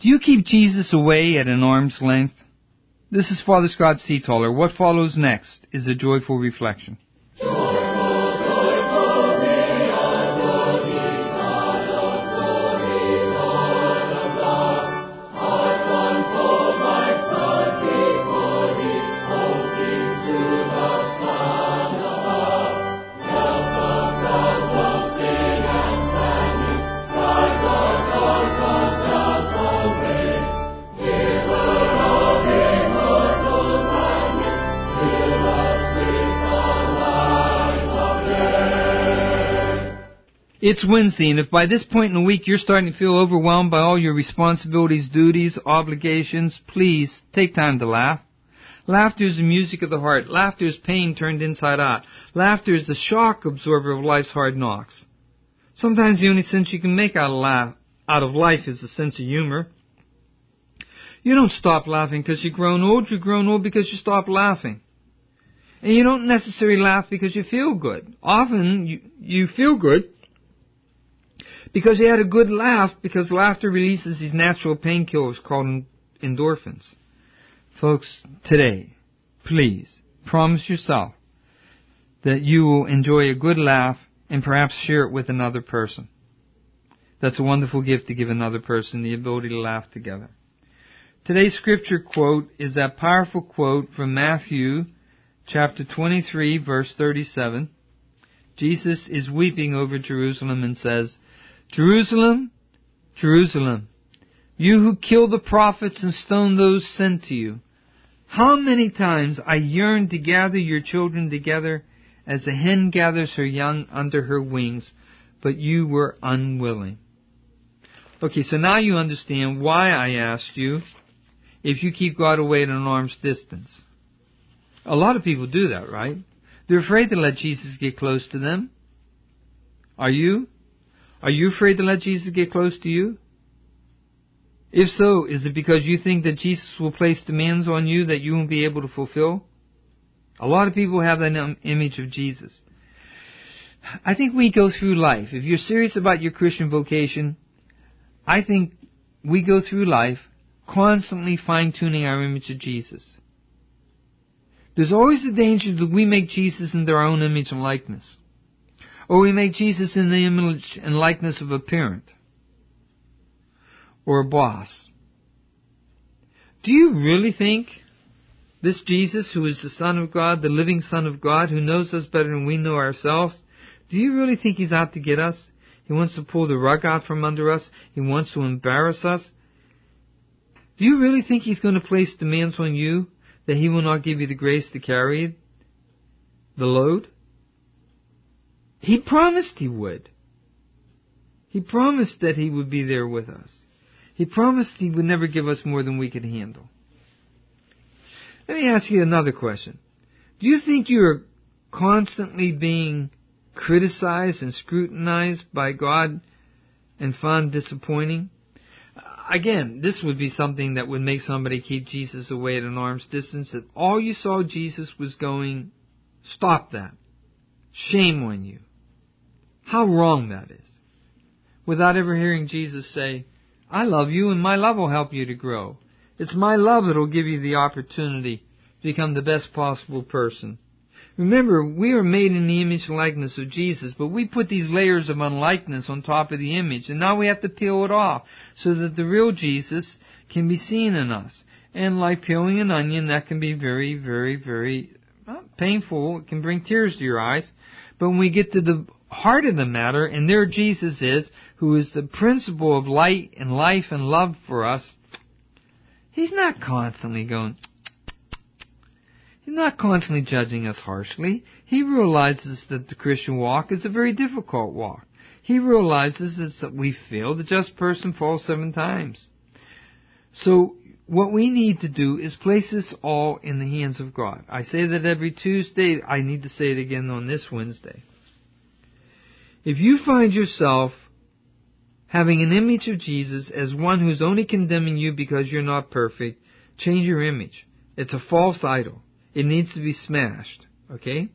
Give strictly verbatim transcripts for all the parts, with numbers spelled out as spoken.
Do you keep Jesus away at an arm's length? This is Father Scott Seataller. What follows next is a joyful reflection. It's Wednesday, and if by this point in the week you're starting to feel overwhelmed by all your responsibilities, duties, obligations, please take time to laugh. Laughter is the music of the heart. Laughter is pain turned inside out. Laughter is the shock absorber of life's hard knocks. Sometimes the only sense you can make out of, laugh, out of life is the sense of humor. You don't stop laughing because you've grown old. You've grown old because you stop laughing. And you don't necessarily laugh because you feel good. Often you, you feel good because you had a good laugh, because laughter releases these natural painkillers called endorphins. Folks, today, please promise yourself that you will enjoy a good laugh and perhaps share it with another person. That's a wonderful gift to give another person, the ability to laugh together. Today's scripture quote is that powerful quote from Matthew chapter twenty-three, verse thirty-seven. Jesus is weeping over Jerusalem and says, Jerusalem, Jerusalem, you who kill the prophets and stone those sent to you, how many times I yearned to gather your children together as a hen gathers her young under her wings, but you were unwilling. Okay, so now you understand why I asked you if you keep God away at an arm's distance. A lot of people do that, right? They're afraid to let Jesus get close to them. Are you? Are you afraid to let Jesus get close to you? If so, is it because you think that Jesus will place demands on you that you won't be able to fulfill? A lot of people have that image of Jesus. I think we go through life. If you're serious about your Christian vocation, I think we go through life constantly fine-tuning our image of Jesus. There's always the danger that we make Jesus into our own image and likeness. Or we make Jesus in the image and likeness of a parent or a boss. Do you really think this Jesus, who is the Son of God, the living Son of God, who knows us better than we know ourselves, do you really think He's out to get us? He wants to pull the rug out from under us. He wants to embarrass us. Do you really think He's going to place demands on you that He will not give you the grace to carry the load? He promised He would. He promised that He would be there with us. He promised He would never give us more than we could handle. Let me ask you another question. Do you think you're constantly being criticized and scrutinized by God and found disappointing? Again, this would be something that would make somebody keep Jesus away at an arm's distance. That all you saw Jesus was going, stop that. Shame on you. How wrong that is. Without ever hearing Jesus say, I love you and my love will help you to grow. It's my love that will give you the opportunity to become the best possible person. Remember, we are made in the image and likeness of Jesus, but we put these layers of unlikeness on top of the image, and now we have to peel it off so that the real Jesus can be seen in us. And like peeling an onion, that can be very, very, very well, painful. It can bring tears to your eyes. But when we get to the heart of the matter, and there Jesus is, who is the principle of light and life and love for us, He's not constantly going, He's not constantly judging us harshly. He realizes that the Christian walk is a very difficult walk. He realizes that we fail. The just person falls seven times. So what we need to do is place this all in the hands of God. I say that every Tuesday. I need to say it again on this Wednesday. If you find yourself having an image of Jesus as one who's only condemning you because you're not perfect, change your image. It's a false idol. It needs to be smashed. Okay?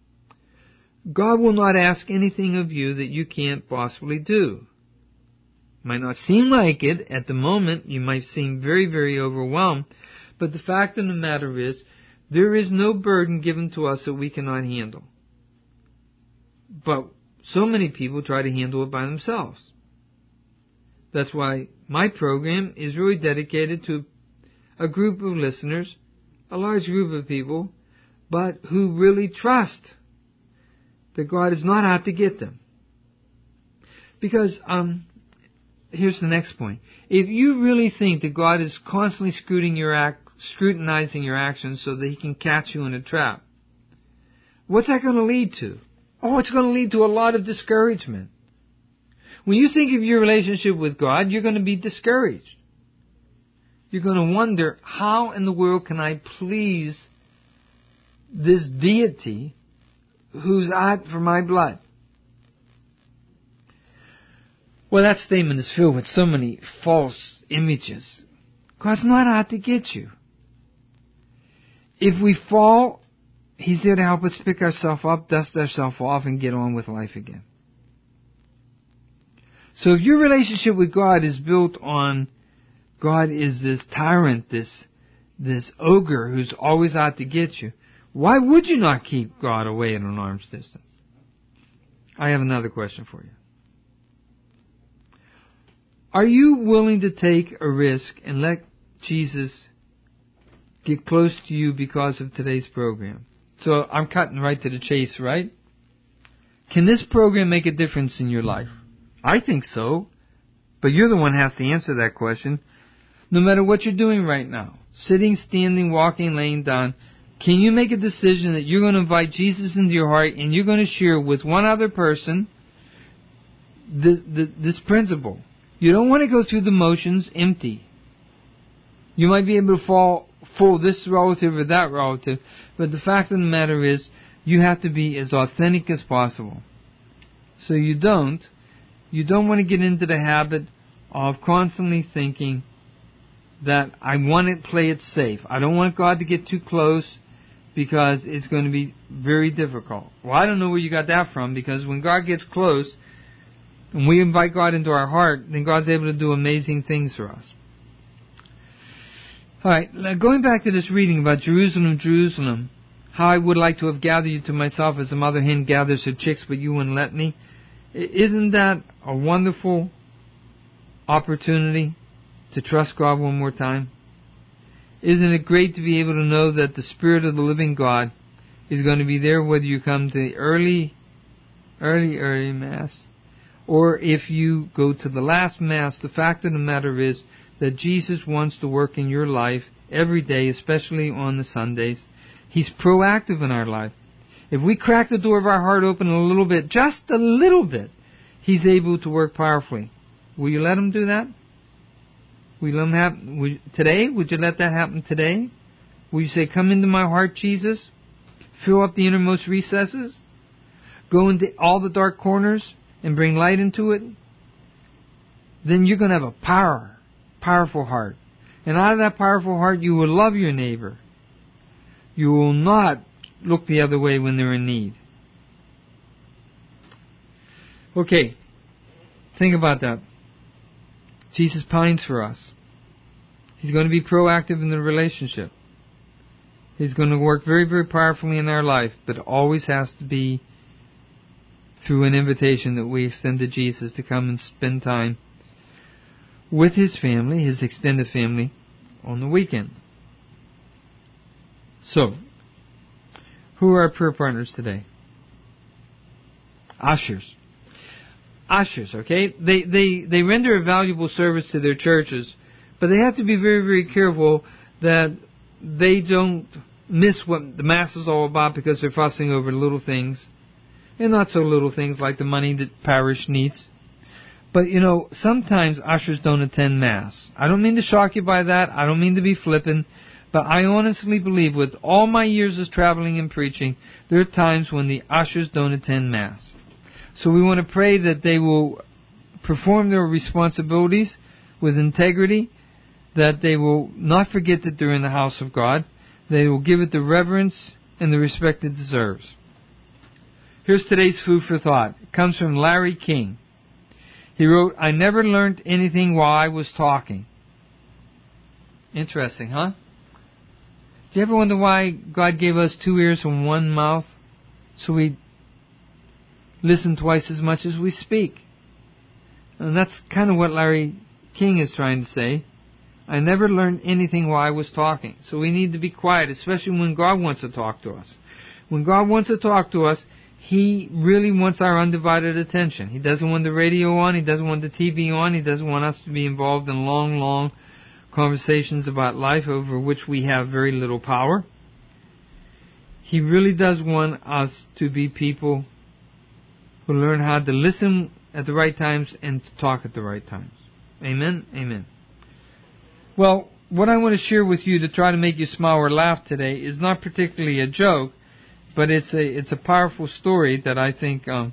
God will not ask anything of you that you can't possibly do. Might not seem like it at the moment. You might seem very, very overwhelmed. But the fact of the matter is, there is no burden given to us that we cannot handle. But so many people try to handle it by themselves. That's why my program is really dedicated to a group of listeners, a large group of people, but who really trust that God is not out to get them. Because, um, here's the next point. If you really think that God is constantly scrutinizing your, act, scrutinizing your actions so that He can catch you in a trap, what's that going to lead to? Oh, it's going to lead to a lot of discouragement. When you think of your relationship with God, you're going to be discouraged. You're going to wonder, how in the world can I please this deity who's out for my blood? Well, that statement is filled with so many false images. God's not out to get you. If we fall, He's there to help us pick ourselves up, dust ourselves off, and get on with life again. So if your relationship with God is built on God is this tyrant, this this ogre who's always out to get you, why would you not keep God away at an arm's distance? I have another question for you. Are you willing to take a risk and let Jesus get close to you because of today's program? So I'm cutting right to the chase, right? Can this program make a difference in your life? I think so. But you're the one who has to answer that question. No matter what you're doing right now, sitting, standing, walking, laying down, can you make a decision that you're going to invite Jesus into your heart and you're going to share with one other person this, this, this principle? You don't want to go through the motions empty. You might be able to fall full this relative or that relative, but the fact of the matter is, you have to be as authentic as possible. So you don't, you don't want to get into the habit of constantly thinking that I want to play it safe. I don't want God to get too close because it's going to be very difficult. Well, I don't know where you got that from, because when God gets close and we invite God into our heart, then God's able to do amazing things for us. All right, now going back to this reading about Jerusalem, Jerusalem, how I would like to have gathered you to myself as a mother hen gathers her chicks, but you wouldn't let me. Isn't that a wonderful opportunity to trust God one more time? Isn't it great to be able to know that the Spirit of the living God is going to be there whether you come to the early, early, early Mass, or if you go to the last Mass? The fact of the matter is that Jesus wants to work in your life every day, especially on the Sundays. He's proactive in our life. If we crack the door of our heart open a little bit, just a little bit, He's able to work powerfully. Will you let Him do that? Will you let Him happen will, today? Would you let that happen today? Will you say, come into my heart, Jesus? Fill up the innermost recesses? Go into all the dark corners and bring light into it? Then you're going to have a power, powerful heart. And out of that powerful heart, you will love your neighbor. You will not look the other way when they're in need. Okay, think about that. Jesus pines for us. He's going to be proactive in the relationship. He's going to work very, very powerfully in our life, but it always has to be through an invitation that we extend to Jesus to come and spend time with His family, His extended family, on the weekend. So, who are our prayer partners today? Ushers. Ushers, okay? They, they, they render a valuable service to their churches, but they have to be very, very careful that they don't miss what the Mass is all about because they're fussing over little things, and not so little things like the money that parish needs. But, you know, sometimes ushers don't attend Mass. I don't mean to shock you by that. I don't mean to be flippant. But I honestly believe, with all my years of traveling and preaching, there are times when the ushers don't attend Mass. So we want to pray that they will perform their responsibilities with integrity, that they will not forget that they're in the house of God, they will give it the reverence and the respect it deserves. Here's today's food for thought. It comes from Larry King. He wrote, I never learned anything while I was talking. Interesting, huh? Do you ever wonder why God gave us two ears and one mouth? So we listen twice as much as we speak. And that's kind of what Larry King is trying to say. I never learned anything while I was talking. So we need to be quiet, especially when God wants to talk to us. When God wants to talk to us, He really wants our undivided attention. He doesn't want the radio on. He doesn't want the T V on. He doesn't want us to be involved in long, long conversations about life over which we have very little power. He really does want us to be people who learn how to listen at the right times and to talk at the right times. Amen? Amen. Well, what I want to share with you to try to make you smile or laugh today is not particularly a joke, but it's a it's a powerful story that I think um,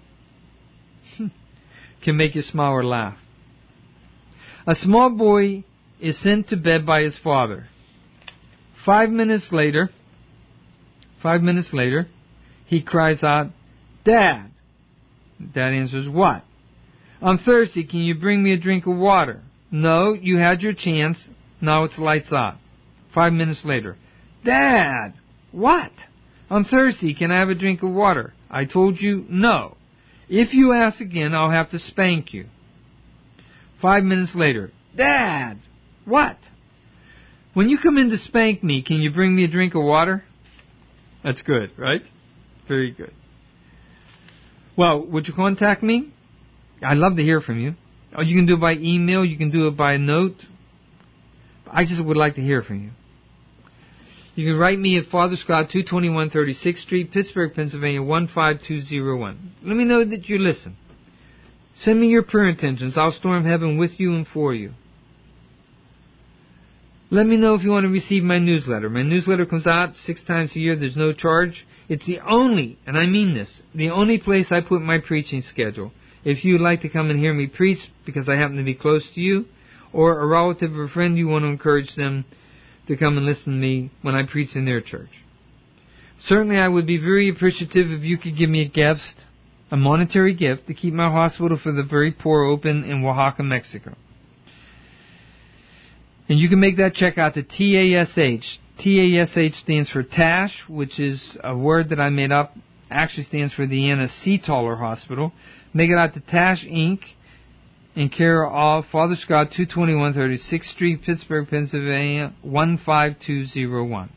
can make you smile or laugh. A small boy is sent to bed by his father. Five minutes later, five minutes later, he cries out, Dad! Dad answers, what? I'm thirsty. Can you bring me a drink of water? No, you had your chance. Now it's lights out. Five minutes later, Dad! What? I'm thirsty. Can I have a drink of water? I told you no. If you ask again, I'll have to spank you. Five minutes later, Dad! What? When you come in to spank me, can you bring me a drink of water? That's good, right? Very good. Well, would you contact me? I'd love to hear from you. Or you can do it by email. You can do it by note. I just would like to hear from you. You can write me at Father Scott, two twenty-one thirty-sixth Street, Pittsburgh, Pennsylvania, one five two zero one. Let me know that you listen. Send me your prayer intentions. I'll storm heaven with you and for you. Let me know if you want to receive my newsletter. My newsletter comes out six times a year. There's no charge. It's the only, and I mean this, the only place I put my preaching schedule. If you'd like to come and hear me preach because I happen to be close to you, or a relative or friend, you want to encourage them to come and listen to me when I preach in their church. Certainly I would be very appreciative if you could give me a gift, a monetary gift, to keep my hospital for the very poor open in Oaxaca, Mexico. And you can make that check out to T A S H. T A S H stands for TASH, which is a word that I made up. Actually stands for the Anna C. Toller Hospital. Make it out to TASH Incorporated in care of Father Scott, two twenty-one thirty-sixth Street, Pittsburgh, Pennsylvania, one five two zero one.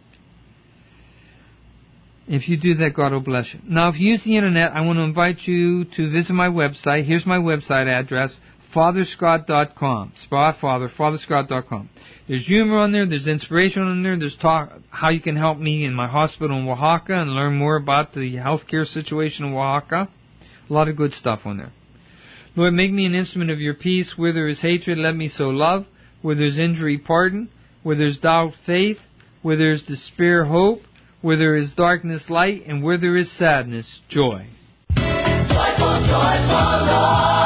If you do that, God will bless you. Now, if you use the Internet, I want to invite you to visit my website. Here's my website address, father scott dot com. Spot Father, father scott dot com. There's humor on there. There's inspiration on there. There's talk how you can help me in my hospital in Oaxaca and learn more about the healthcare situation in Oaxaca. A lot of good stuff on there. Lord, make me an instrument of your peace. Where there is hatred, let me sow love. Where there's injury, pardon. Where there's doubt, faith. Where there's despair, hope. Where there is darkness, light. And where there is sadness, joy. Joyful, joyful, Lord.